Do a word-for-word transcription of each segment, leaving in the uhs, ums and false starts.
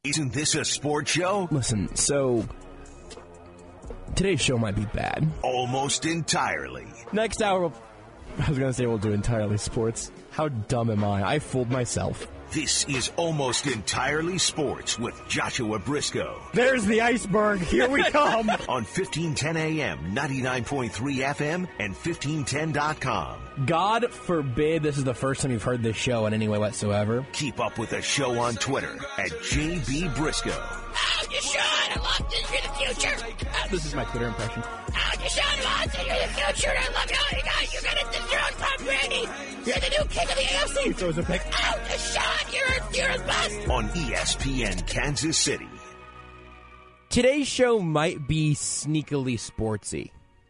Isn't this a sports show? Listen, so today's show might be bad. Almost entirely. Next hour, we'll, I was going to say we'll do entirely sports. How dumb am I? I fooled myself. This is Almost Entirely Sports with Joshua Briscoe. There's the iceberg. Here we come. On fifteen ten A M, ninety-nine point three F M, and fifteen ten dot com. God forbid this is the first time you've heard this show in any way whatsoever. Keep up with the show on Twitter at J B Briscoe. Oh, you should. I love this. You're the future. This is my Twitter impression. Oh, you should. I love this. You're the future. I love you. Oh, you got, you got it. You're on Tom Brady. You're the new king of the A F C. He throws a pick. Oh, you should. You're, you're a bust. On E S P N Kansas City. Today's show might be sneakily sportsy.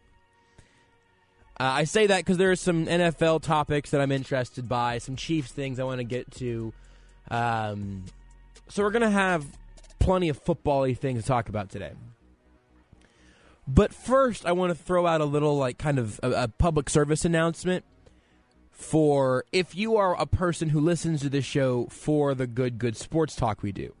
Uh, I say that because there are some N F L topics that I'm interested by, some Chiefs things I want to get to. Um, so we're going to have plenty of football-y things to talk about today. But first, I want to throw out a little, like, kind of a, a public service announcement for if you are a person who listens to this show for the good, good sports talk we do.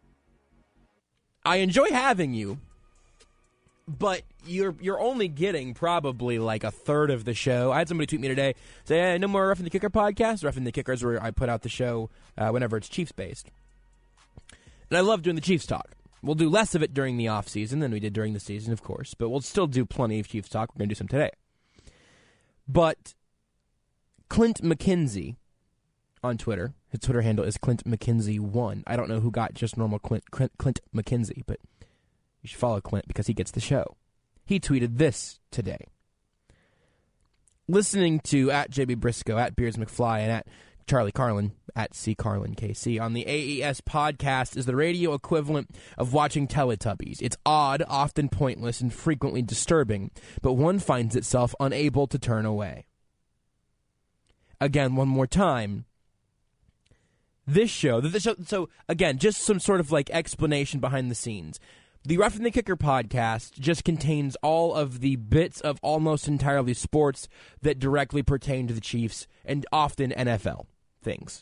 I enjoy having you, but you're you're only getting probably like a third of the show. I had somebody tweet me today, say, hey, no more Roughing the Kicker podcast. Roughing the Kicker is where I put out the show uh, whenever it's Chiefs-based. And I love doing the Chiefs talk. We'll do less of it during the off-season than we did during the season, of course, but we'll still do plenty of Chiefs talk. We're going to do some today. But Clint McKenzie on Twitter, his Twitter handle is Clint McKenzie one. I don't know who got just normal Clint, Clint, Clint McKenzie, but you should follow Clint because he gets the show. He tweeted this today. Listening to at J B Briscoe, at Beards McFly, and at Charlie Carlin, at C Carlin K C on the A E S podcast is the radio equivalent of watching Teletubbies. It's odd, often pointless, and frequently disturbing, but one finds itself unable to turn away. Again, one more time. This show, this show, so again, just some sort of like explanation behind the scenes. The Roughing the Kicker podcast just contains all of the bits of almost entirely sports that directly pertain to the Chiefs and often N F L things.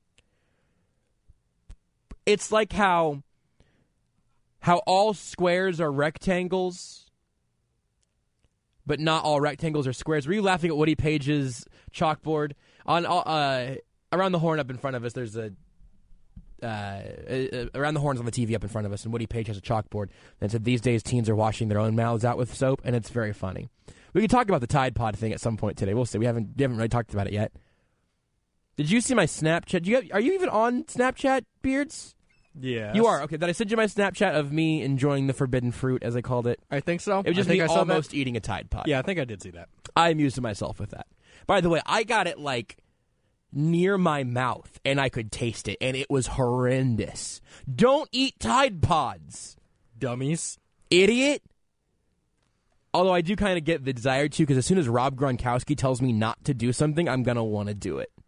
It's like how how all squares are rectangles, but not all rectangles are squares. Were you laughing at Woody Page's chalkboard? On uh, around the horn up in front of us, there's a uh, uh, around the horns on the T V up in front of us, and Woody Page has a chalkboard that said, "These days, teens are washing their own mouths out with soap," and it's very funny. We can talk about the Tide Pod thing at some point today. We'll see. We haven't we haven't really talked about it yet. Did you see my Snapchat? Do you have, are you even on Snapchat, Beards? Yeah. You are? Okay. Did I send you my Snapchat of me enjoying the forbidden fruit, as I called it? I think so. It was just I think me I saw almost that. eating a Tide Pod. Yeah, I think I did see that. I amused myself with that. By the way, I got it, like, near my mouth, and I could taste it, and it was horrendous. Don't eat Tide Pods. Dummies. Idiot. Although I do kind of get the desire to, because as soon as Rob Gronkowski tells me not to do something, I'm going to want to do it.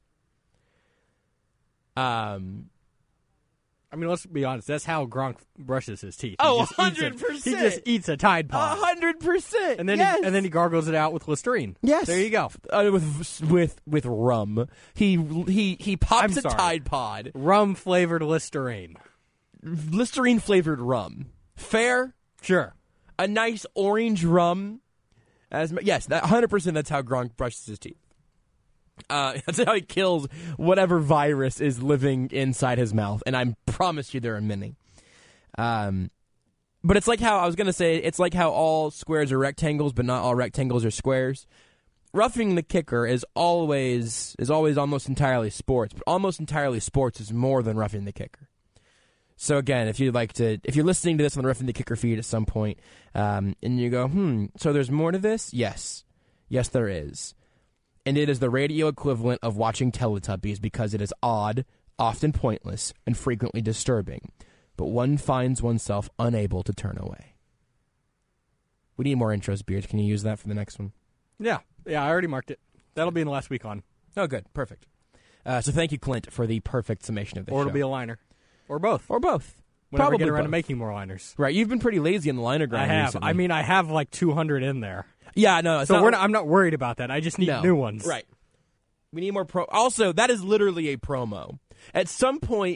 Um, I mean, let's be honest. That's how Gronk brushes his teeth. Oh, He just eats a- one hundred percent. He just eats a Tide A Pod. hundred percent. And then yes. he, and then he gargles it out with Listerine. Yes. There you go. Uh, with with with rum. He he he pops I'm a sorry. Tide Pod. Rum flavored Listerine. Listerine flavored rum. Fair. Sure. A nice orange rum. As yes, that one hundred percent. That's how Gronk brushes his teeth. Uh, that's how he kills whatever virus is living inside his mouth, and I promise you there are many. Um, but it's like how I was going to say. It's like how all squares are rectangles, but not all rectangles are squares. Roughing the Kicker is always is always almost entirely sports, but almost entirely sports is more than Roughing the Kicker. So again, if you'd like to, if you're listening to this on the Roughing the Kicker feed at some point, um, and you go, hmm, so there's more to this? Yes, yes, there is. And it is the radio equivalent of watching Teletubbies because it is odd, often pointless, and frequently disturbing. But one finds oneself unable to turn away. We need more intros, Beards. Can you use that for the next one? Yeah. Yeah, I already marked it. That'll be in the last week on. Oh, good. Perfect. Uh, so thank you, Clint, for the perfect summation of this Or show. it'll be a liner. Or both. Or both. Whenever Probably we get around both. to making more liners. Right. You've been pretty lazy on the liner I grind have. recently. I mean, I have like two hundred in there. Yeah, no. It's So not, we're not, I'm not worried about that. I just need no. new ones. Right. We need more pro. Also, that is literally a promo. At some point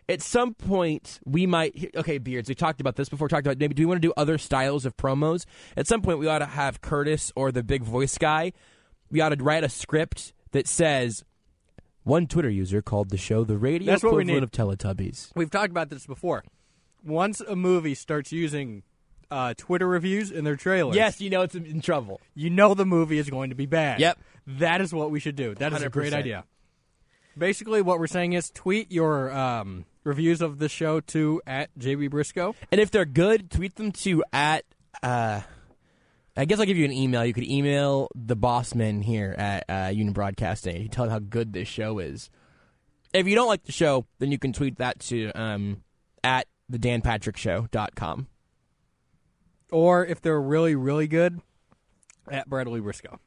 at some point, we might... Okay, Beards, we talked about this before. We talked about maybe do we want to do other styles of promos? At some point, we ought to have Curtis or the big voice guy. We ought to write a script that says, one Twitter user called the show the radio That's what we equivalent need. of Teletubbies. We've talked about this before. Once a movie starts using uh, Twitter reviews in their trailers, Yes, you know it's in trouble. you know the movie is going to be bad. Yep. That is what we should do. That is one hundred a great percent. idea. Basically, what we're saying is tweet your um, reviews of the show to at J B Briscoe. And if they're good, tweet them to at... Uh, I guess I'll give you an email. You could email the bossman here at uh, Union Broadcasting. You can tell them how good this show is. If you don't like the show, then you can tweet that to um, at the dan patrick show dot com. Or if they're really, really good, at Bradley Briscoe.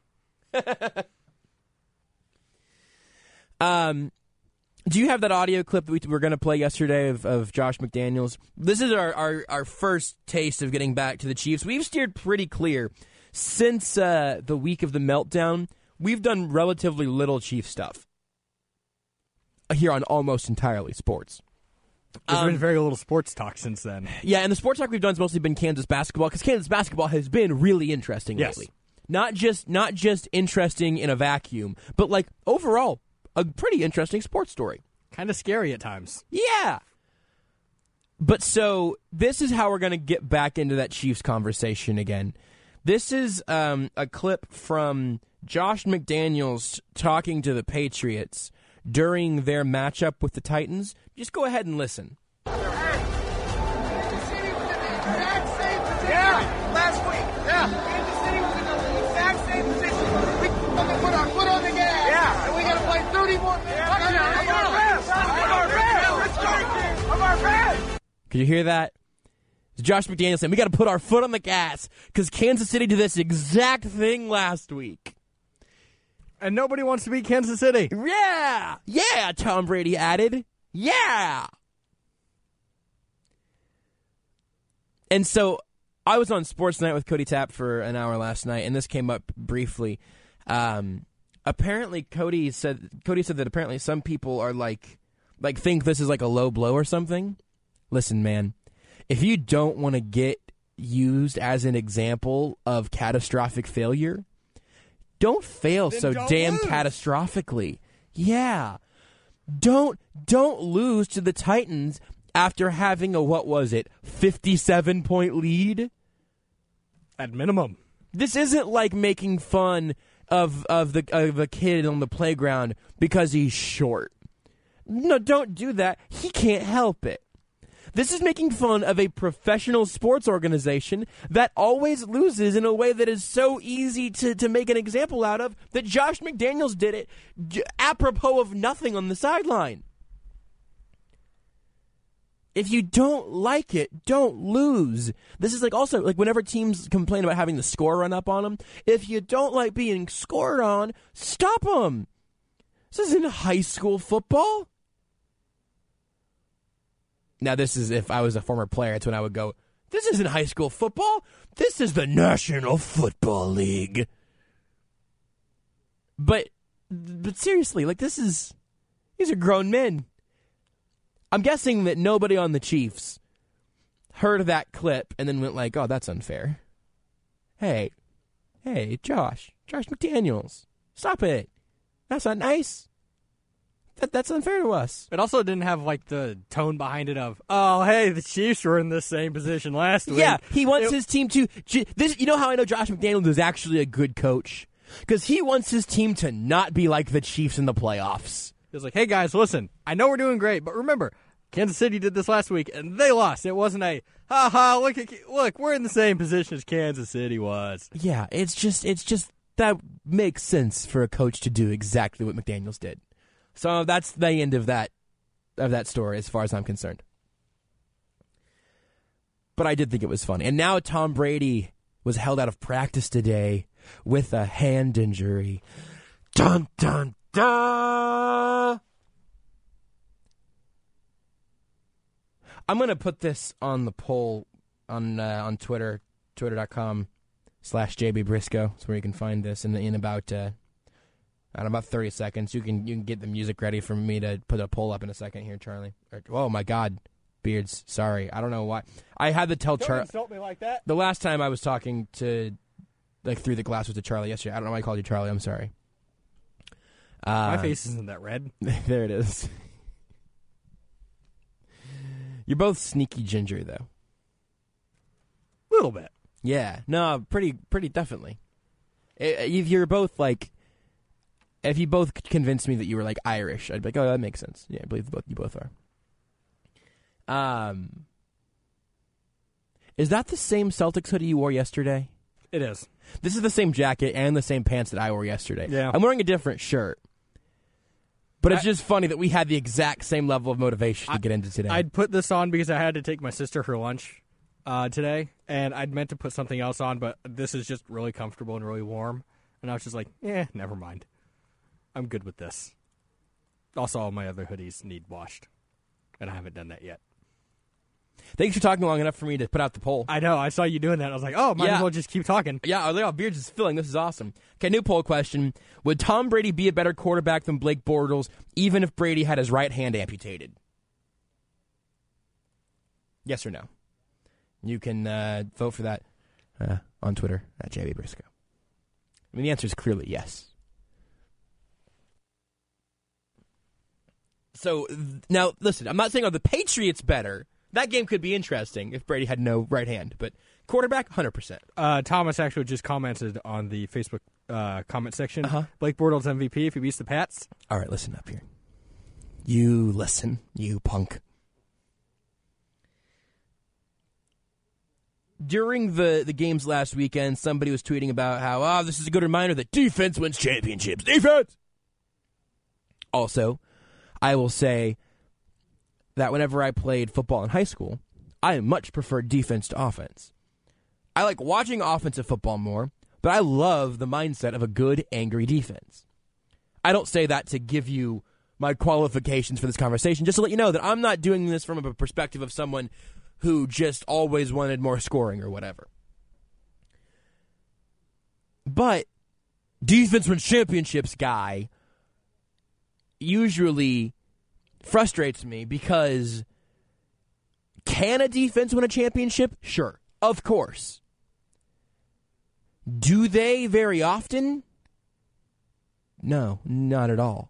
Um, do you have that audio clip that we were going to play yesterday of, of Josh McDaniels? This is our, our, our first taste of getting back to the Chiefs. We've steered pretty clear. Since uh, the week of the meltdown, we've done relatively little Chief stuff here on Almost Entirely Sports. There's Um, been very little sports talk since then. Yeah, and the sports talk we've done has mostly been Kansas basketball, because Kansas basketball has been really interesting Yes. lately. Not just not just interesting in a vacuum, but like overall, a pretty interesting sports story. Kind of scary at times. Yeah. But so this is how we're going to get back into that Chiefs conversation again. This is um, a clip from Josh McDaniels talking to the Patriots during their matchup with the Titans. Just go ahead and listen. Yeah, last week. Yeah. Kansas City was in the exact same position. We fucking put our foot on the gas. Yeah. And we got to play thirty more minutes. Yeah. Of our fans. Of our fans. Of our fans. Could you hear that? It's Josh McDaniels saying, we got to put our foot on the gas because Kansas City did this exact thing last week. And nobody wants to beat Kansas City. Yeah. Yeah, Tom Brady added. Yeah. And so I was on Sports Night with Cody Tapp for an hour last night, and this came up briefly. Um, apparently, Cody said Cody said that apparently some people are like, like think this is like a low blow or something. Listen, man, if you don't want to get used as an example of catastrophic failure, don't fail Then so don't damn lose. catastrophically. Yeah. Don't don't lose to the Titans after having a, what was it, fifty-seven point lead? At minimum. This isn't like making fun of of the of a kid on the playground because he's short. No, don't do that. He can't help it. This is making fun of a professional sports organization that always loses in a way that is so easy to, to make an example out of that Josh McDaniels did it j- apropos of nothing on the sideline. If you don't like it, don't lose. This is like also like whenever teams complain about having the score run up on them, if you don't like being scored on, stop them. This isn't high school football. Now, this is if I was a former player, it's when I would go, this isn't high school football. This is the National Football League. But, but seriously, like this is, these are grown men. I'm guessing that nobody on the Chiefs heard that clip and then went like, oh, that's unfair. Hey, hey, Josh, Josh McDaniels, stop it. That's not nice. That That's unfair to us. It also didn't have like the tone behind it of, oh, hey, the Chiefs were in the same position last week. Yeah, he wants It- his team to. This, you know how I know Josh McDaniels is actually a good coach? Because he wants his team to not be like the Chiefs in the playoffs. It was like, hey, guys, listen, I know we're doing great, but remember, Kansas City did this last week, and they lost. It wasn't a, ha ha, look, at, look, we're in the same position as Kansas City was. Yeah, it's just, it's just, that makes sense for a coach to do exactly what McDaniels did. So that's the end of that, of that story as far as I'm concerned. But I did think it was funny. And now Tom Brady was held out of practice today with a hand injury. Dun, dun, dun! I'm going to put this on the poll on uh, on Twitter, twitter.com slash JB Briscoe. That's where you can find this in, in about uh, In about thirty seconds. You can you can get the music ready for me to put a poll up in a second here, Charlie. Oh, my God. Beards. Sorry. I don't know why. I had to tell Charlie. Don't insult me like that. The last time I was talking to, like, through the glass was to Charlie yesterday. I don't know why I called you Charlie. I'm sorry. My Uh, face isn't that red. there it is. You're both sneaky ginger, though. A little bit. Yeah. No, pretty, pretty definitely. If you're both, like, if you both convinced me that you were, like, Irish, I'd be like, oh, that makes sense. Yeah, I believe both you both are. Um, is that the same Celtics hoodie you wore yesterday? It is. This is the same jacket and the same pants that I wore yesterday. Yeah. I'm wearing a different shirt. But it's I, just funny that we had the exact same level of motivation to I, get into today. I'd put this on because I had to take my sister for lunch uh, today, and I'd meant to put something else on, but this is just really comfortable and really warm. And I was just like, eh, never mind. I'm good with this. Also, all my other hoodies need washed, and I haven't done that yet. Thanks for talking long enough for me to put out the poll. I know. I saw you doing that. I was like, oh, might Yeah. as well just keep talking. Yeah, oh, Beards is filling. This is awesome. Okay, new poll question. Would Tom Brady be a better quarterback than Blake Bortles, even if Brady had his right hand amputated? Yes or no? You can uh, vote for that uh, on Twitter, at J B Briscoe. I mean, the answer is clearly yes. So, th- now, listen, I'm not saying, are the Patriots better? That game could be interesting if Brady had no right hand, but quarterback, one hundred percent. Uh, Thomas actually just commented on the Facebook uh, comment section. Uh-huh. Blake Bortles M V P if he beats the Pats. All right, listen up here. You listen, you punk. During the, the games last weekend, somebody was tweeting about how, oh, this is a good reminder that defense wins championships. Defense! Also, I will say that whenever I played football in high school, I much preferred defense to offense. I like watching offensive football more, but I love the mindset of a good, angry defense. I don't say that to give you my qualifications for this conversation, just to let you know that I'm not doing this from a perspective of someone who just always wanted more scoring or whatever. But defense wins championships guy usually frustrates me because can a defense win a championship? Sure, of course. Do they very often? No, not at all.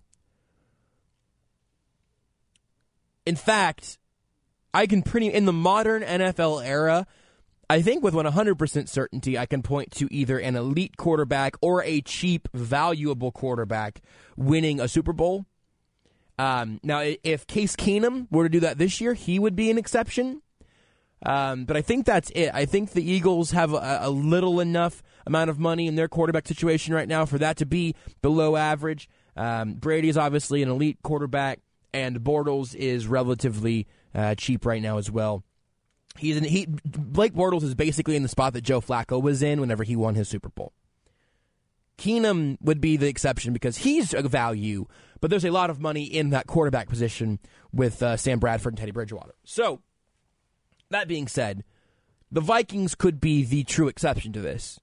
In fact, I can pretty, in the modern N F L era, I think with one hundred percent certainty, I can point to either an elite quarterback or a cheap, valuable quarterback winning a Super Bowl. Um, now, if Case Keenum were to do that this year, he would be an exception. Um, but I think that's it. I think the Eagles have a, a little enough amount of money in their quarterback situation right now for that to be below average. Um, Brady is obviously an elite quarterback, and Bortles is relatively uh, cheap right now as well. He's in, he Blake Bortles is basically in the spot that Joe Flacco was in whenever he won his Super Bowl. Keenum would be the exception because he's a value, but there's a lot of money in that quarterback position with uh, Sam Bradford and Teddy Bridgewater. So, that being said, the Vikings could be the true exception to this.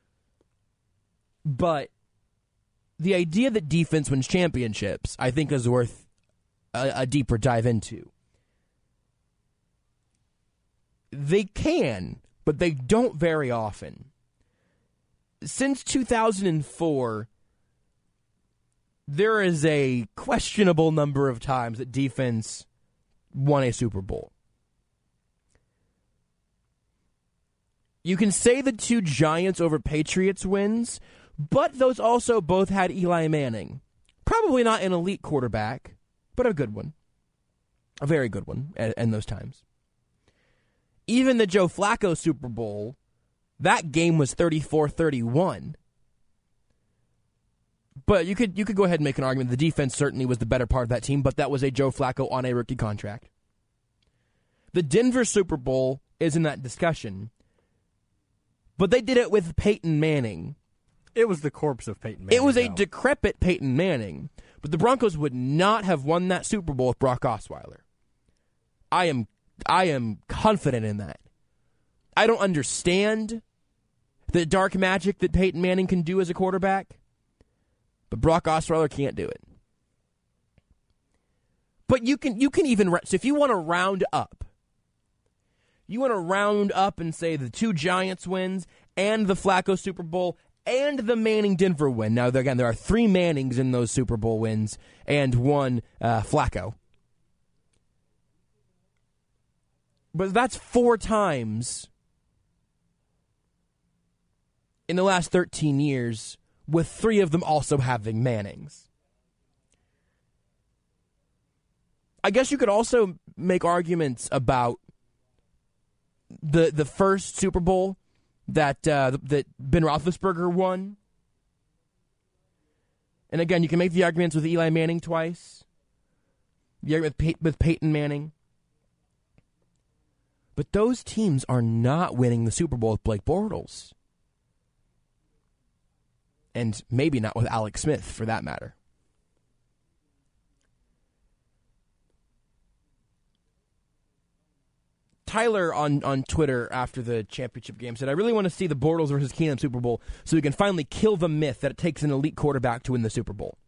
But the idea that defense wins championships, I think, is worth a, a deeper dive into. They can, but they don't very often. Since two thousand four, there is a questionable number of times that defense won a Super Bowl. You can say the two Giants over Patriots wins, but those also both had Eli Manning. Probably not an elite quarterback, but a good one. A very good one in those times. Even the Joe Flacco Super Bowl, that game was thirty-four thirty-one. But you could you could go ahead and make an argument. The defense certainly was the better part of that team, but that was a Joe Flacco on a rookie contract. The Denver Super Bowl is in that discussion, but they did it with Peyton Manning. It was the corpse of Peyton Manning. It was a though. decrepit Peyton Manning, but the Broncos would not have won that Super Bowl with Brock Osweiler. I am I am confident in that. I don't understand the dark magic that Peyton Manning can do as a quarterback, But Brock Osweiler can't do it. But you can you can even so if you want to round up, you want to round up and say the two Giants wins and the Flacco Super Bowl and the Manning Denver win. Now again, there are three Mannings in those Super Bowl wins and one uh, Flacco. But that's four times in the last thirteen years, with three of them also having Mannings. I guess you could also make arguments about the the first Super Bowl that uh, that Ben Roethlisberger won. And again, you can make the arguments with Eli Manning twice, the argument with, Pey- with Peyton Manning. But those teams are not winning the Super Bowl with Blake Bortles. And maybe not with Alex Smith, for that matter. Tyler on, on Twitter after the championship game said, I really want to see the Bortles versus Keenum Super Bowl so we can finally kill the myth that it takes an elite quarterback to win the Super Bowl.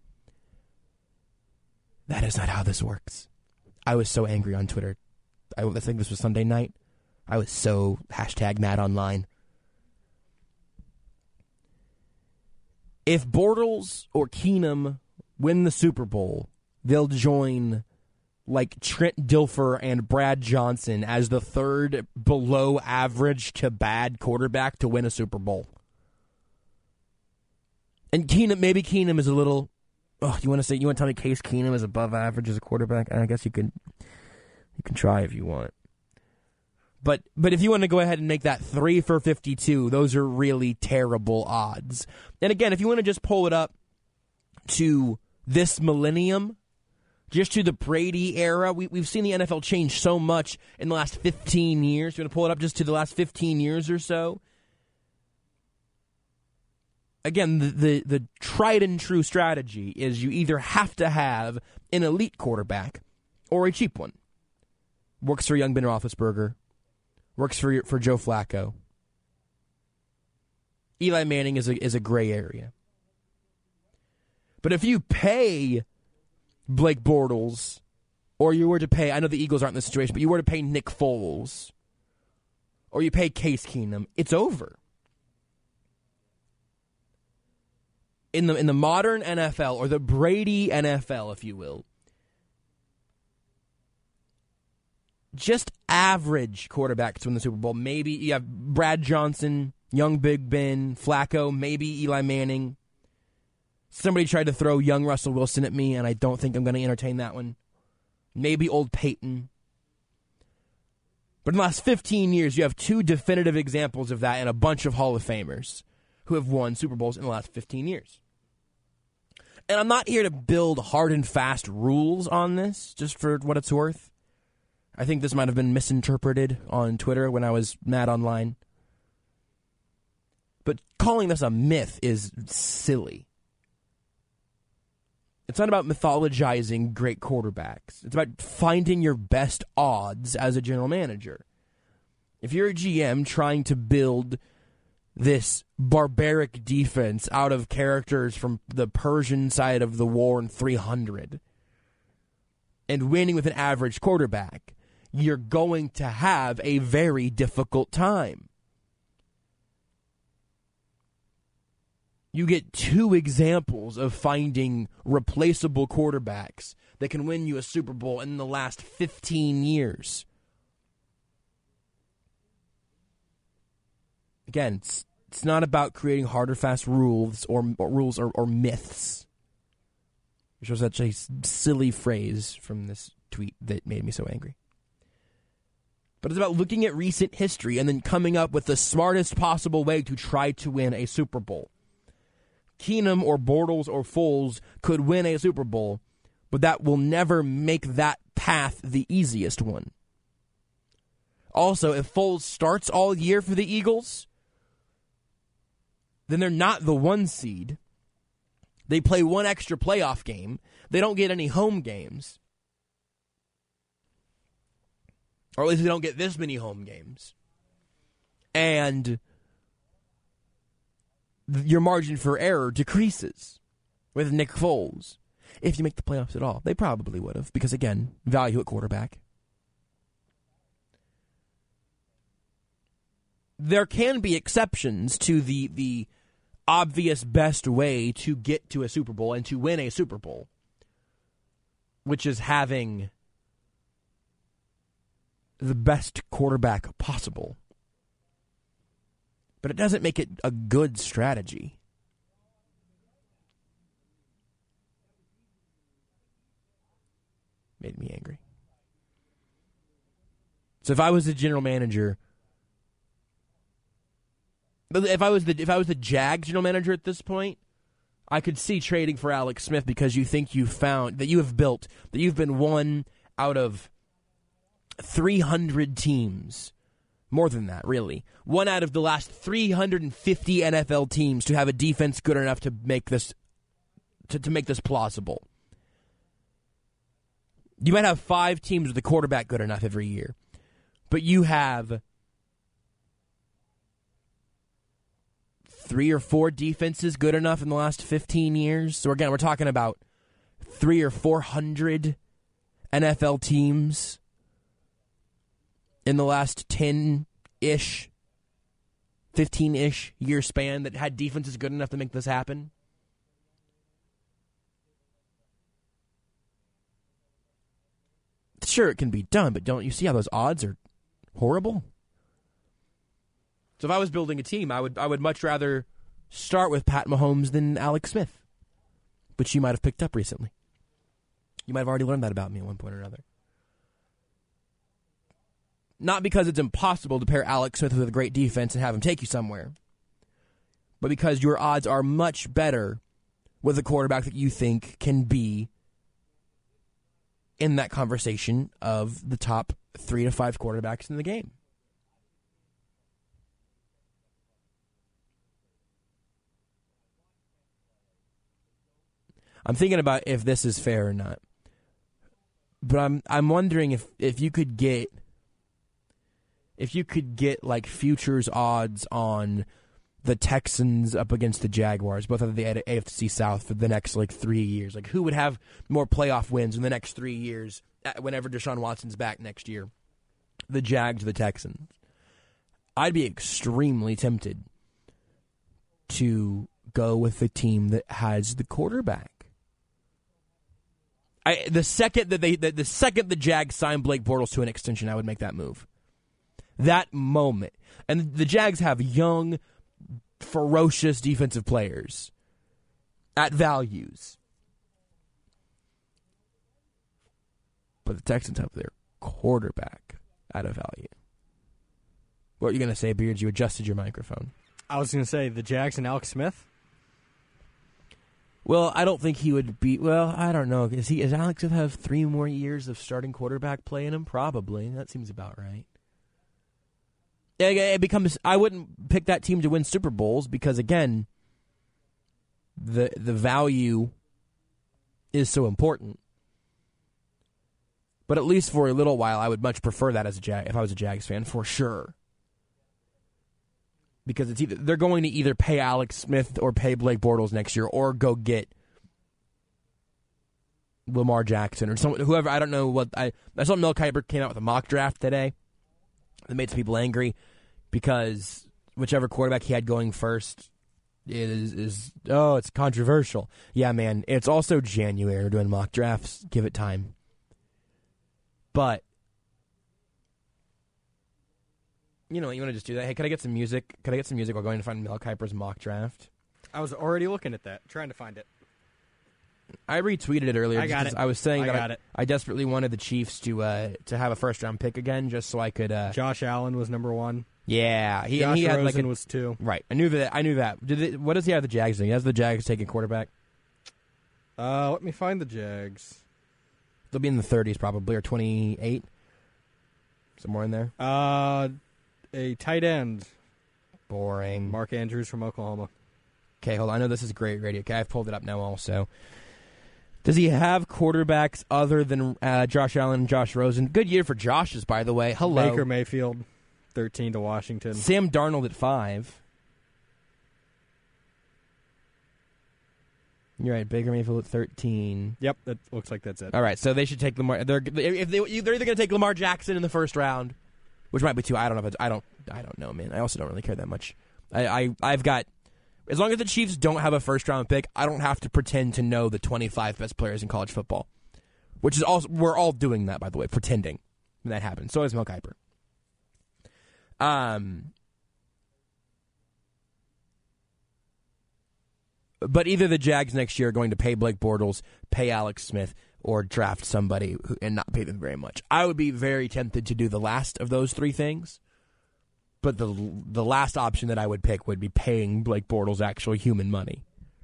That is not how this works. I was so angry on Twitter. I, I think this was Sunday night. I was so hashtag mad online. If Bortles or Keenum win the Super Bowl, they'll join like Trent Dilfer and Brad Johnson as the third below average to bad quarterback to win a Super Bowl. And Keenum, maybe Keenum is a little. Oh, you want to say you want to tell me Case Keenum is above average as a quarterback? I guess you can. You can try if you want. But but if you want to go ahead and make that three for fifty-two, those are really terrible odds. And again, if you want to just pull it up to this millennium, just to the Brady era, we, we've seen the N F L change so much in the last fifteen years. You want to pull it up just to the last fifteen years or so? Again, the, the, the tried and true strategy is you either have to have an elite quarterback or a cheap one. Works for young Ben Roethlisberger. Works for for Joe Flacco. Eli Manning is a is a gray area. But if you pay Blake Bortles, or you were to pay, I know the Eagles aren't in this situation, but you were to pay Nick Foles, or you pay Case Keenum, it's over. In the in the modern N F L, or the Brady N F L, if you will, just average quarterbacks win the Super Bowl. Maybe you have Brad Johnson, young Big Ben, Flacco, maybe Eli Manning. Somebody tried to throw young Russell Wilson at me, and I don't think I'm going to entertain that one. Maybe old Peyton. But in the last fifteen years, you have two definitive examples of that and a bunch of Hall of Famers who have won Super Bowls in the last fifteen years. And I'm not here to build hard and fast rules on this, just for what it's worth. I think this might have been misinterpreted on Twitter when I was mad online. But calling this a myth is silly. It's not about mythologizing great quarterbacks. It's about finding your best odds as a general manager. If you're a G M trying to build this barbaric defense out of characters from the Persian side of the war in three hundred and winning with an average quarterback, you're going to have a very difficult time. You get two examples of finding replaceable quarterbacks that can win you a Super Bowl in the last fifteen years. Again, it's, it's not about creating hard or fast rules or, or rules or, or myths. Which was such a silly phrase from this tweet that made me so angry. But it's about looking at recent history and then coming up with the smartest possible way to try to win a Super Bowl. Keenum or Bortles or Foles could win a Super Bowl, but that will never make that path the easiest one. Also, if Foles starts all year for the Eagles, then they're not the one seed. They play one extra playoff game. They don't get any home games. Or at least they don't get this many home games. And your margin for error decreases. with Nick Foles. If you make the playoffs at all, they probably would have, because, again, value at quarterback. There can be exceptions to the the obvious best way to get to a Super Bowl and to win a Super Bowl, which is having the best quarterback possible. But it doesn't make it a good strategy. Made me angry. So if I was the general manager, if I was the if I was the Jags general manager at this point, I could see trading for Alex Smith because you think you've found that you have built that you've been one out of three hundred teams, more than that, really, one out of the last three hundred fifty N F L teams to have a defense good enough to make this to, to make this plausible. You might have five teams with a quarterback good enough every year, but you have three or four defenses good enough in the last fifteen years. So again, we're talking about three or four hundred N F L teams in the last ten-ish, fifteen-ish year span that had defenses good enough to make this happen. Sure, it can be done, but don't you see how those odds are horrible? So if I was building a team, I would I would much rather start with Pat Mahomes than Alex Smith, which you might have picked up recently. You might have already learned that about me at one point or another. Not because it's impossible to pair Alex Smith with a great defense and have him take you somewhere, but because your odds are much better with a quarterback that you think can be in that conversation of the top three to five quarterbacks in the game. I'm thinking about if this is fair or not. But I'm I'm wondering if, if you could get if you could get like futures odds on the Texans up against the Jaguars, both of the A F C South for the next like three years. Like who would have more playoff wins in the next three years whenever Deshaun Watson's back next year? The Jags or the Texans? I'd be extremely tempted to go with the team that has the quarterback. I the second that they the, the second the Jags signed Blake Bortles to an extension, I would make that move. That moment. And the Jags have young, ferocious defensive players at values. But the Texans have their quarterback at a value. What are you going to say, Beards? You adjusted your microphone. I was going to say the Jags and Alex Smith. Well, I don't think he would be. Well, I don't know. Is he? Does Alex Smith have three more years of starting quarterback play in him? Probably. That seems about right. It becomes. I wouldn't pick that team to win Super Bowls because, again, the the value is so important. But at least for a little while, I would much prefer that as a Jag. If I was a Jags fan, for sure. Because it's either they're going to either pay Alex Smith or pay Blake Bortles next year, or go get Lamar Jackson or someone, whoever. I don't know what I. I saw Mel Kiper came out with a mock draft today that made some people angry because whichever quarterback he had going first is is oh, it's controversial. Yeah, man, it's also January. We're doing mock drafts. Give it time. But you know, you want to just do that. Hey, can I get some music? Can I get some music while going to find Mel Kiper's mock draft? I was already looking at that, trying to find it. I retweeted it earlier. I got it. I was saying I that got I, it. I desperately wanted the Chiefs to uh, to have a first round pick again, just so I could. Uh, Josh Allen was number one. Yeah, he, Josh and he had Rosen like a, was two. Right, I knew that. I knew that. Did it, what does he have the Jags doing? He has the Jags taking quarterback. Uh, let me find the Jags. They'll be in the thirties probably, or twenty-eight, somewhere in there. Uh, a tight end. Boring. Mark Andrews from Oklahoma. Okay, hold on. I know this is great radio. Okay, I've pulled it up now also. Does he have quarterbacks other than uh, Josh Allen and Josh Rosen? Good year for Josh's, by the way. Hello. Baker Mayfield, thirteen to Washington. Sam Darnold at five. You're right. Baker Mayfield at thirteen. Yep, that looks like that's it. All right, so they should take Lamar. They're if they they're either going to take Lamar Jackson in the first round, which might be too. I don't know. If I don't. I don't know, man. I also don't really care that much. I, I I've got as long as the Chiefs don't have a first round pick, I don't have to pretend to know the twenty-five best players in college football, which is also we're all doing that, by the way, pretending when that happens. So is Mel Kiper. Um. But either the Jags next year are going to pay Blake Bortles, pay Alex Smith, or draft somebody who, and not pay them very much. I would be very tempted to do the last of those three things, but the the last option that I would pick would be paying Blake Bortles actual human money.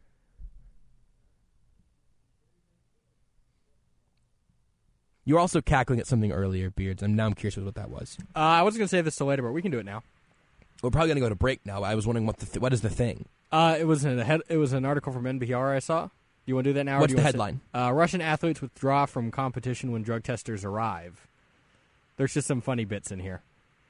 You were also cackling at something earlier, Beards, and now I'm curious what that was. Uh, I was going to say this till later, but we can do it now. We're probably going to go to break now. I was wondering what the th- what is the thing? Uh, it was an head, it was an article from N P R I saw. You want to do that now? What's or do the you headline? Say, uh, Russian athletes withdraw from competition when drug testers arrive. There's just some funny bits in here.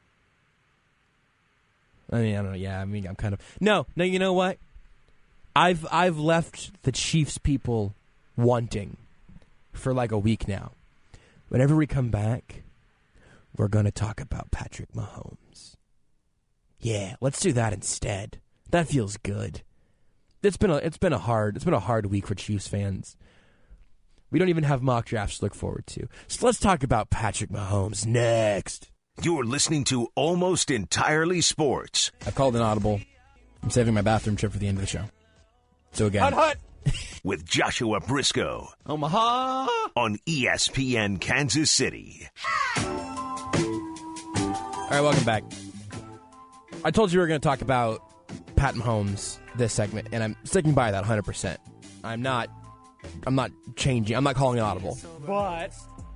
I mean, I don't know. Yeah, I mean, I'm kind of no, no. You know what? I've I've left the Chiefs people wanting for like a week now. Whenever we come back, we're gonna talk about Patrick Mahomes. Yeah, let's do that instead. That feels good. It's been a it's been a hard it's been a hard week for Chiefs fans. We don't even have mock drafts to look forward to. So let's talk about Patrick Mahomes next. You're listening to Almost Entirely Sports. I've called an audible. I'm saving my bathroom trip for the end of the show. So again, Hut, hut. With Joshua Briscoe Omaha on E S P N Kansas City. All right, welcome back. I told you we were going to talk about Pat Mahomes this segment, and I'm sticking by that one hundred percent. I'm not I'm not changing. I'm not calling it audible. But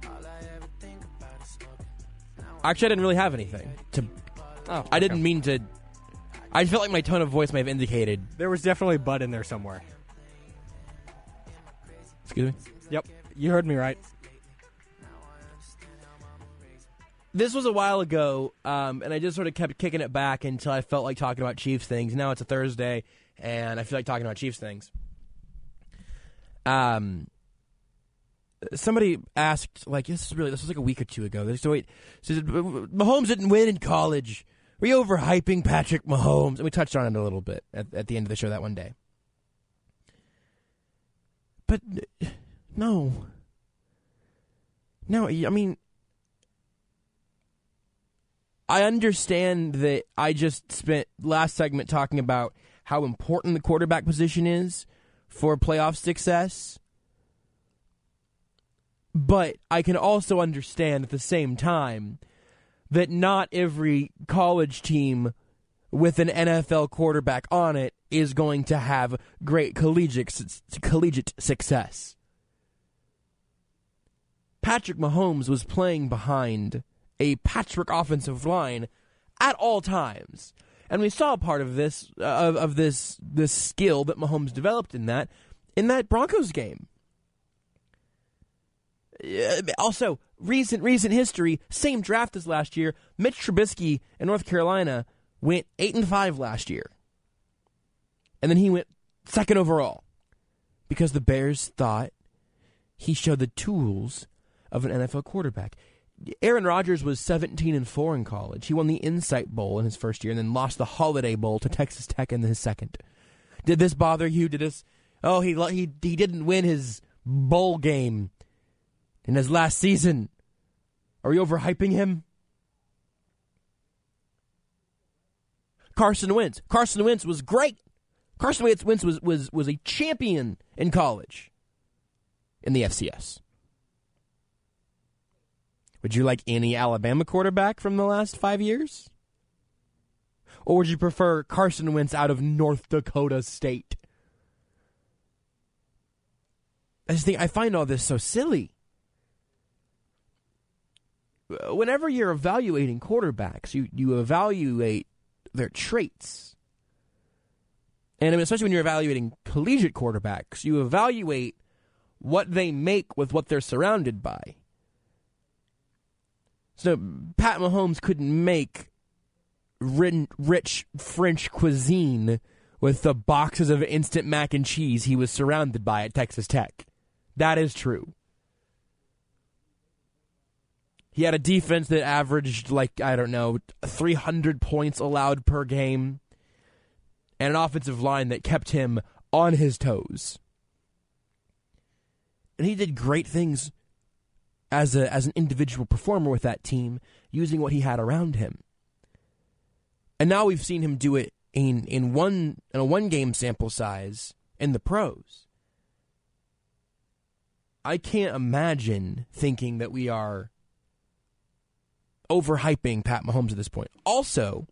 Actually, I didn't really have anything. To, oh, I didn't okay. mean to. I felt like my tone of voice may have indicated. There was definitely Bud in there somewhere. Excuse me? Yep, you heard me right. This was a while ago, um, and I just sort of kept kicking it back until I felt like talking about Chiefs things. Now it's a Thursday, and I feel like talking about Chiefs things. Um, somebody asked, like, this is really this was like a week or two ago. They said, "Wait, said Mahomes didn't win in college. Are you overhyping Patrick Mahomes?" And we touched on it a little bit at, at the end of the show that one day. But no, no. I mean. I understand that I just spent last segment talking about how important the quarterback position is for playoff success. But I can also understand at the same time that not every college team with an N F L quarterback on it is going to have great collegiate collegiate success. Patrick Mahomes was playing behind a patchwork offensive line at all times, and we saw part of this uh, of, of this this skill that Mahomes developed in that in that Broncos game. Uh, also, recent recent history, same draft as last year. Mitch Trubisky in North Carolina went eight and five last year, and then he went second overall because the Bears thought he showed the tools of an N F L quarterback. Aaron Rodgers was seventeen and four in college. He won the Insight Bowl in his first year and then lost the Holiday Bowl to Texas Tech in his second. Did this bother you? Did this? Oh, he he he didn't win his bowl game in his last season. Are we overhyping him? Carson Wentz. Carson Wentz was great. Carson Wentz was was was a champion in college in the F C S. Would you like any Alabama quarterback from the last five years? Or would you prefer Carson Wentz out of North Dakota State? I just think I find all this so silly. Whenever you're evaluating quarterbacks, you, you evaluate their traits. And I mean, especially when you're evaluating collegiate quarterbacks, you evaluate what they make with what they're surrounded by. So Pat Mahomes couldn't make rich French cuisine with the boxes of instant mac and cheese he was surrounded by at Texas Tech. That is true. He had a defense that averaged, like, I don't know, three hundred points allowed per game, and an offensive line that kept him on his toes. And he did great things as a as an individual performer with that team, using what he had around him. And now we've seen him do it in in one in a one game sample size in the pros. I can't imagine thinking that we are overhyping Pat Mahomes at this point. Also,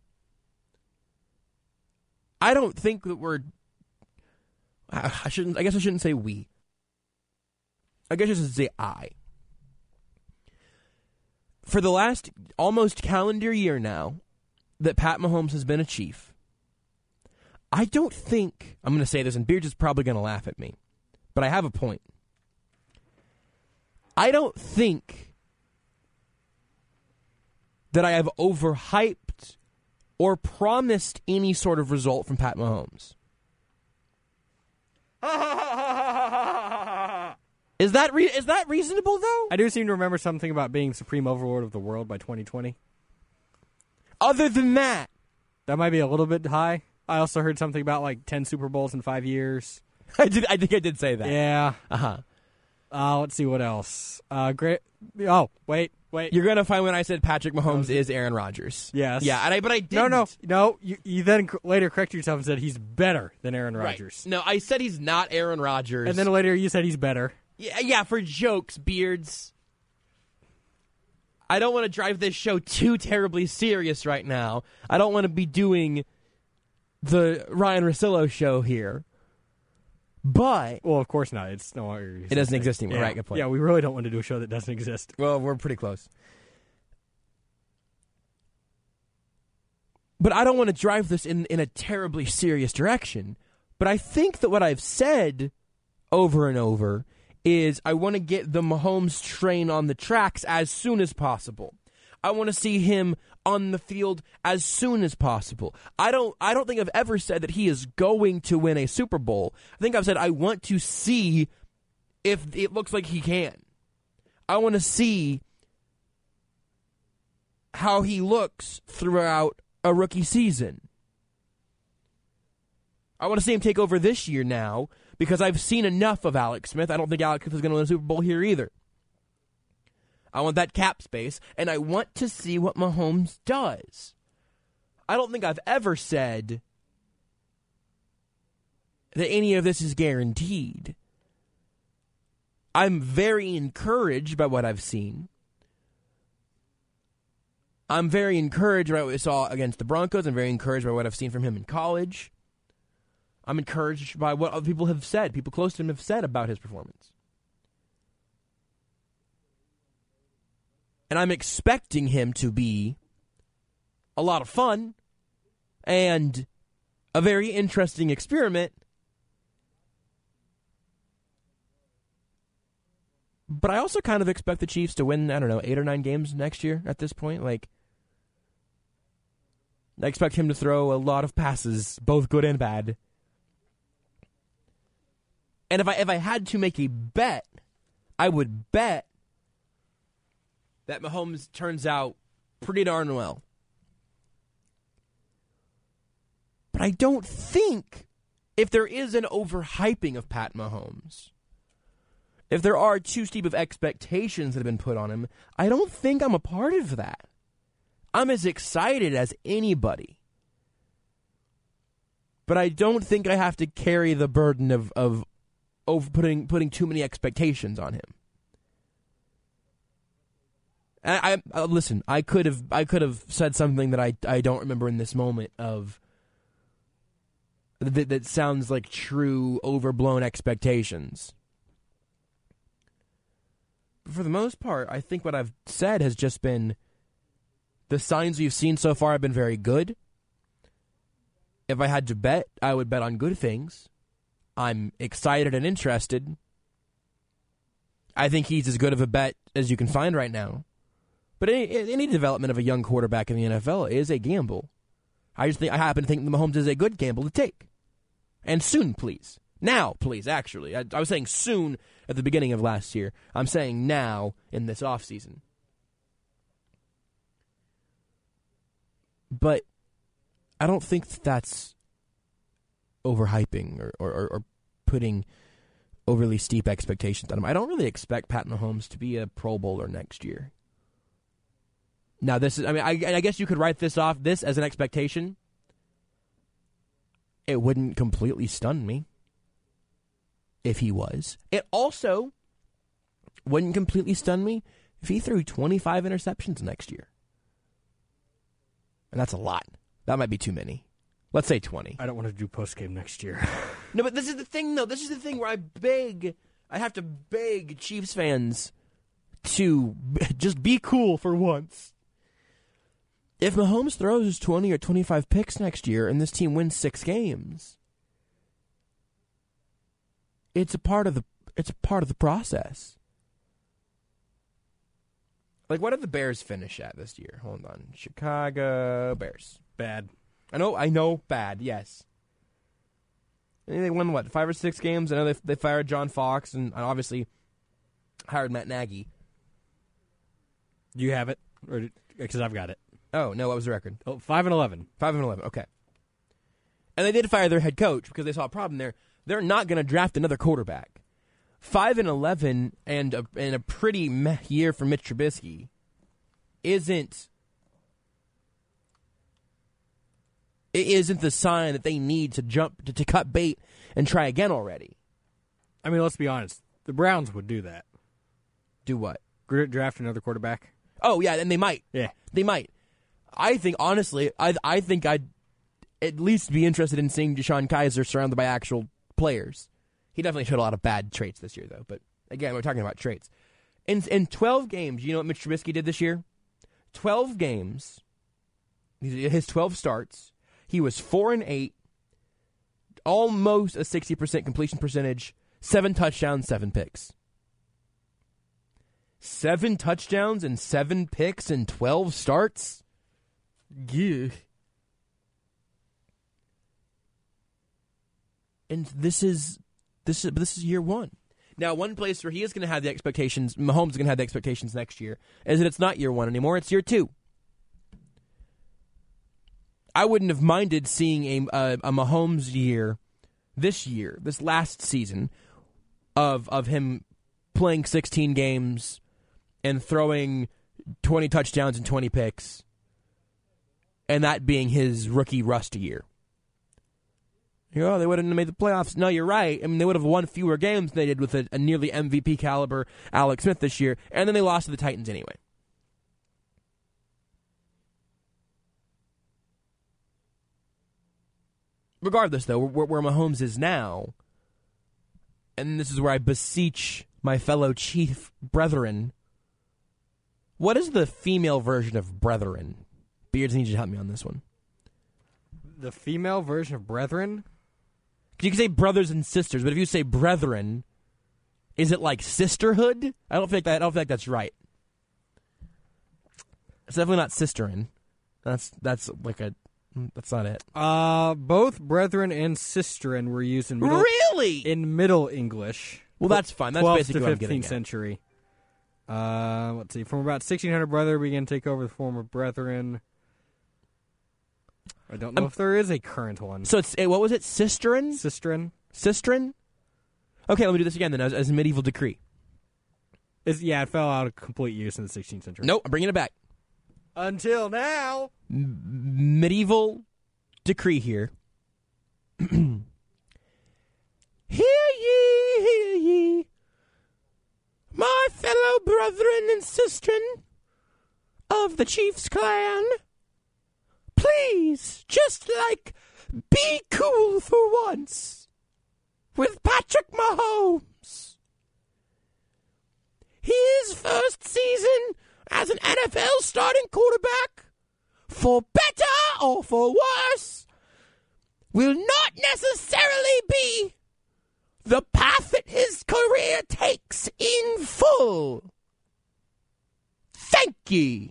I don't think that we're I shouldn't I guess I shouldn't say we. I guess I should say I. For the last almost calendar year now that Pat Mahomes has been a Chief, I don't think, I'm going to say this, and Beards is probably going to laugh at me, but I have a point. I don't think that I have overhyped or promised any sort of result from Pat Mahomes. Is that re- is that reasonable, though? I do seem to remember something about being supreme overlord of the world by twenty twenty. Other than that, that might be a little bit high. I also heard something about like ten Super Bowls in five years. I did. I think I did say that. Yeah. Uh-huh. Uh Let's see what else. Uh, great. Oh, wait, wait. You're gonna find when I said Patrick Mahomes is Aaron Rodgers. Yes. Yeah. And I, but I didn't. No, no, no. You, you then cr- later corrected yourself and said he's better than Aaron Rodgers. Right. No, I said he's not Aaron Rodgers. And then later you said he's better. Yeah, yeah, for jokes, Beards. I don't want to drive this show too terribly serious right now. I don't want to be doing the Ryan Russillo show here. But well, of course not. It's no longer it doesn't exist anymore. Yeah. Right? Good point. Yeah, we really don't want to do a show that doesn't exist. Well, we're pretty close. But I don't want to drive this in, in a terribly serious direction. But I think that what I've said over and over is I want to get the Mahomes train on the tracks as soon as possible. I want to see him on the field as soon as possible. I don't I don't think I've ever said that he is going to win a Super Bowl. I think I've said I want to see if it looks like he can. I want to see how he looks throughout a rookie season. I want to see him take over this year now because I've seen enough of Alex Smith. I don't think Alex Smith is going to win a Super Bowl here either. I want that cap space, and I want to see what Mahomes does. I don't think I've ever said that any of this is guaranteed. I'm very encouraged by what I've seen. I'm very encouraged by what we saw against the Broncos. I'm very encouraged by what I've seen from him in college. I'm encouraged by what other people have said, people close to him have said about his performance. And I'm expecting him to be a lot of fun and a very interesting experiment. But I also kind of expect the Chiefs to win, I don't know, eight or nine games next year at this point. Like, I expect him to throw a lot of passes, both good and bad. And if I if I had to make a bet, I would bet that Mahomes turns out pretty darn well. But I don't think, if there is an overhyping of Pat Mahomes, if there are too steep of expectations that have been put on him, I don't think I'm a part of that. I'm as excited as anybody. But I don't think I have to carry the burden of, of over putting, putting too many expectations on him. I, I uh, listen. I could have I could have said something that I I don't remember in this moment of that, that sounds like true overblown expectations. But for the most part, I think what I've said has just been the signs we've seen so far have been very good. If I had to bet, I would bet on good things. I'm excited and interested. I think he's as good of a bet as you can find right now. But any, any development of a young quarterback in the N F L is a gamble. I just think I happen to think that Mahomes is a good gamble to take. And soon, please. Now, please, actually. I, I was saying soon at the beginning of last year. I'm saying now in this offseason. But I don't think that's overhyping or, or, or putting overly steep expectations on him. I don't really expect Pat Mahomes to be a Pro Bowler next year. Now, this is, I mean, I, I guess you could write this off, this as an expectation. It wouldn't completely stun me if he was. It also wouldn't completely stun me if he threw twenty-five interceptions next year. And that's a lot. That might be too many. Let's say twenty. I don't want to do post-game next year. No, but this is the thing, though. This is the thing where I beg, I have to beg Chiefs fans to just be cool for once. If Mahomes throws twenty or twenty-five picks next year and this team wins six games, it's a part of the it's a part of the process. Like, what did the Bears finish at this year? Hold on. Chicago Bears. Bad. I know, I know, bad, yes. I think they won, what, five or six games? I know they, they fired John Fox and obviously hired Matt Nagy. Do you have it? Because I've got it. Oh, no, what was the record? Oh, five and eleven. five and eleven, okay. And they did fire their head coach because they saw a problem there. They're not going to draft another quarterback. five and eleven and a, and a pretty meh year for Mitch Trubisky isn't it isn't the sign that they need to jump to, to cut bait and try again already. I mean, let's be honest. The Browns would do that. Do what? Draft another quarterback. Oh yeah, and they might. Yeah, they might. I think honestly, I I think I'd at least be interested in seeing Deshaun Kaiser surrounded by actual players. He definitely showed a lot of bad traits this year, though. But again, we're talking about traits. In in twelve games, you know what Mitch Trubisky did this year? Twelve games. His twelve starts. He was four and eight, almost a sixty percent completion percentage, seven touchdowns, seven picks. Seven touchdowns and seven picks in twelve starts? Yeah. And this is this is this is year one. Now, one place where he is going to have the expectations, Mahomes is going to have the expectations next year, is that it's not year one anymore, it's year two. I wouldn't have minded seeing a, a, a Mahomes year this year, this last season, of of him playing sixteen games and throwing twenty touchdowns and twenty picks, and that being his rookie rust year. You know, they wouldn't have made the playoffs. No, you're right. I mean, they would have won fewer games than they did with a, a nearly M V P caliber Alex Smith this year, and then they lost to the Titans anyway. Regardless, though, where, where Mahomes is now, and this is where I beseech my fellow Chief brethren, what is the female version of brethren? Beards, I need you to help me on this one. The female version of brethren? You can say brothers and sisters, but if you say brethren, is it like sisterhood? I don't think that. I don't think that's right. It's definitely not sisterin. That's that's like a. That's not it. Uh, both brethren and sisterin were used in middle, really in Middle English. Well, that's fine. That's twelfth basically to what I'm getting fifteenth at. century. Uh, let's see. From about sixteen hundred, brother began to take over the form of brethren. I don't know um, if there is a current one. So it's what was it? Sisterin? Sisterin. Sisterin? Okay, let me do this again then as, as a medieval decree. It's, yeah, it fell out of complete use in the sixteenth century. Nope, I'm bringing it back. Until now. M- medieval decree here. Hear ye, hear ye, my fellow brethren and sistren of the Chiefs clan. Please, just like, be cool for once with Patrick Mahomes. His first season as an N F L starting quarterback, for better or for worse, will not necessarily be the path that his career takes in full. Thank ye.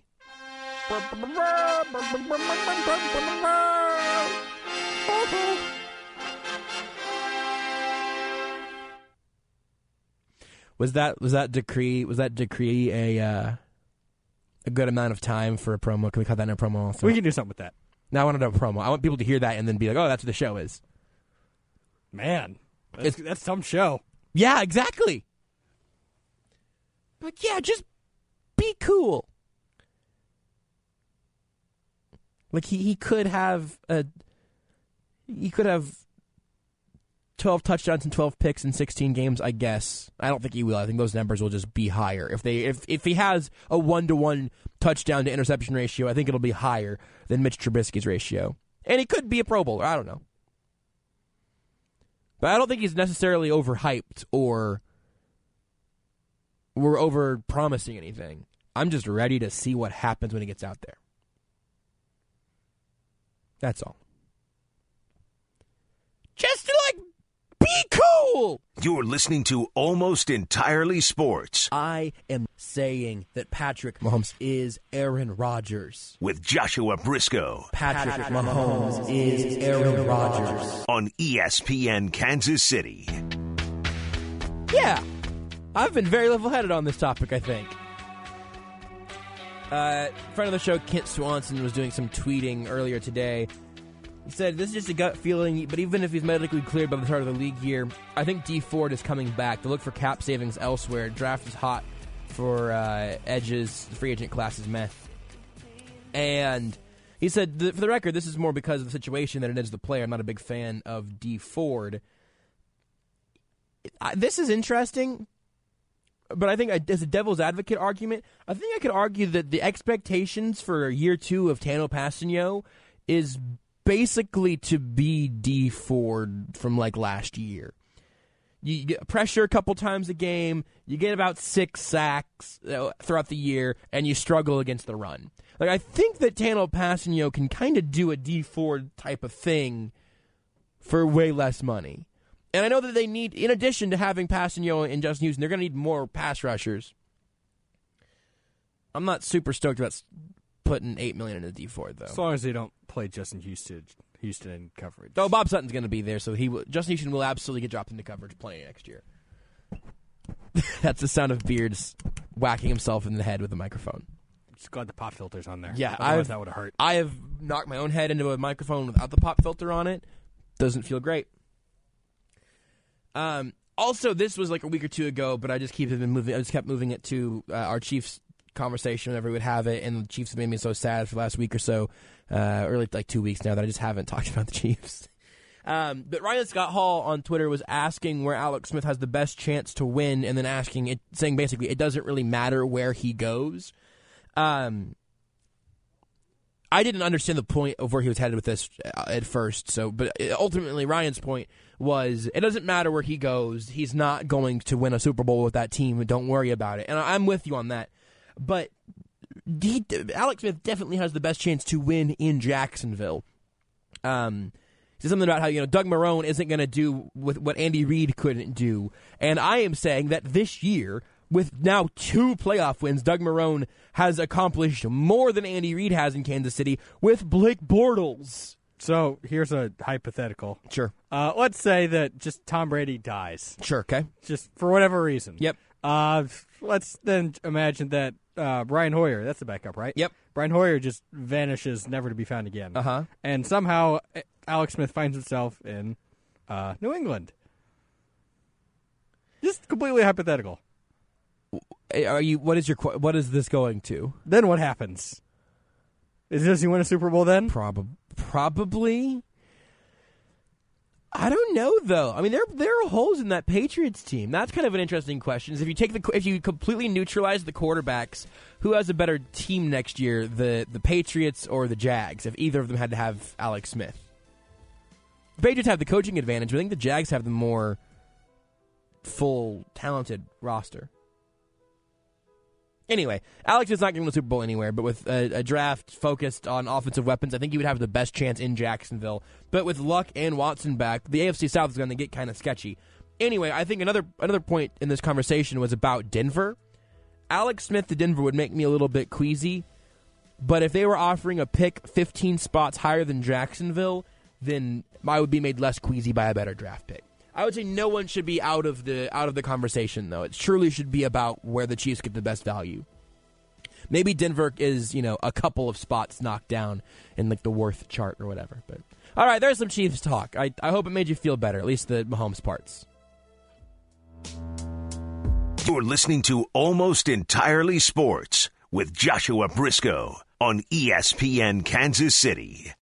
Was that was that decree was that decree a uh, a good amount of time for a promo? Can we cut that in a promo also? We can do something with that. Now I want to do a promo. I want people to hear that and then be like, "Oh, that's what the show is." Man, that's, that's some show. Yeah, exactly. But yeah, just be cool. Like he, he could have a he could have twelve touchdowns and twelve picks in sixteen games, I guess. I don't think he will. I think those numbers will just be higher. If they if if he has a one to one touchdown to interception ratio, I think it'll be higher than Mitch Trubisky's ratio. And he could be a Pro Bowler. I don't know. But I don't think he's necessarily overhyped or we're over promising anything. I'm just ready to see what happens when he gets out there. That's all. Just to, like, be cool! You're listening to Almost Entirely Sports I am saying that Patrick Mahomes is Aaron Rodgers. with Joshua Briscoe Patrick, Patrick Mahomes, Mahomes is Aaron Rodgers. on E S P N Kansas City. Yeah. I've been very level-headed on this topic, I think. Uh, friend of the show, Kent Swanson, was doing some tweeting earlier today. He said, this is just a gut feeling, but even if he's medically cleared by the start of the league year, I think Dee Ford is coming back. To look for cap savings elsewhere. Draft is hot for uh, edges. The free agent class is meh. And he said, for the record, this is more because of the situation than it is the player. I'm not a big fan of Dee Ford. I, this is interesting. But I think as a devil's advocate argument, I think I could argue that the expectations for year two of Tanoh Kpassagnon is basically to be Dee Ford from like last year. You get pressure a couple times a game, you get about six sacks throughout the year, and you struggle against the run. Like I think that Tanoh Kpassagnon can kind of do a Dee Ford type of thing for way less money. And I know that they need, in addition to having Kpassagnon and Justin Houston, they're going to need more pass rushers. I'm not super stoked about putting eight million dollars into Dee Ford, though. As long as they don't play Justin Houston, Houston in coverage. Oh, Bob Sutton's going to be there, so he will, Justin Houston will absolutely get dropped into coverage playing next year. That's the sound of Beards whacking himself in the head with a microphone. Just glad the pop filter's on there. Yeah, otherwise I've, that would have hurt. I have knocked my own head into a microphone without the pop filter on it. Doesn't feel great. Um, also, this was like a week or two ago, but I just keep it moving. I just kept moving it to uh, our Chiefs conversation whenever we would have it, and the Chiefs have made me so sad for the last week or so, uh, or like two weeks now, that I just haven't talked about the Chiefs. Um, but Ryan Scott Hall on Twitter was asking where Alex Smith has the best chance to win, and then asking it, saying basically it doesn't really matter where he goes. Um, I didn't understand the point of where he was headed with this at first. So, but ultimately, Ryan's point was it doesn't matter where he goes. He's not going to win a Super Bowl with that team. Don't worry about it. And I'm with you on that. But he, Alex Smith definitely has the best chance to win in Jacksonville. Um, said something about how, you know, Doug Marrone isn't going to do with what Andy Reid couldn't do. And I am saying that this year, with now two playoff wins, Doug Marrone has accomplished more than Andy Reid has in Kansas City with Blake Bortles. So here's a hypothetical. Sure. Uh, let's say that just Tom Brady dies. Sure, okay. Just for whatever reason. Yep. Uh, let's then imagine that uh, Brian Hoyer, that's the backup, right? Yep. Brian Hoyer just vanishes, never to be found again. Uh-huh. And somehow Alex Smith finds himself in uh, New England. Just completely hypothetical. Are you? What is your? What is this going to? Then what happens? Is does he win a Super Bowl then? Probably. Probably. I don't know though. I mean, there there are holes in that Patriots team. That's kind of an interesting question. Is if you take the if you completely neutralize the quarterbacks, who has a better team next year, the the Patriots or the Jags? If either of them had to have Alex Smith, the Patriots have the coaching advantage, but I think the Jags have the more full talented roster. Anyway, Alex is not going to win the Super Bowl anywhere, but with a, a draft focused on offensive weapons, I think he would have the best chance in Jacksonville. But with Luck and Watson back, the A F C South is going to get kind of sketchy. Anyway, I think another another point in this conversation was about Denver. Alex Smith to Denver would make me a little bit queasy, but if they were offering a pick fifteen spots higher than Jacksonville, then I would be made less queasy by a better draft pick. I would say no one should be out of the out of the conversation, though. It truly should be about where the Chiefs get the best value. Maybe Denver is, you know, a couple of spots knocked down in like the worth chart or whatever. But all right, there's some Chiefs talk. I I hope it made you feel better, at least the Mahomes parts. You're listening to Almost Entirely Sports with Joshua Briscoe on E S P N Kansas City.